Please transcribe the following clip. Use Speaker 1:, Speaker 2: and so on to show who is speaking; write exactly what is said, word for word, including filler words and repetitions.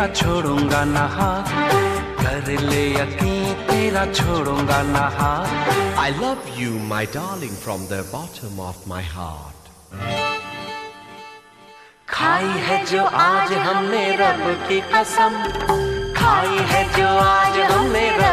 Speaker 1: तेरा छोड़ूंगा ना हाथ, कर ले यकीन तेरा छोड़ूंगा ना हाथ।
Speaker 2: I love you, my darling, from the bottom of my heart.
Speaker 1: खाई है जो आज हमने रब की कसम, खाई है जो आज हमने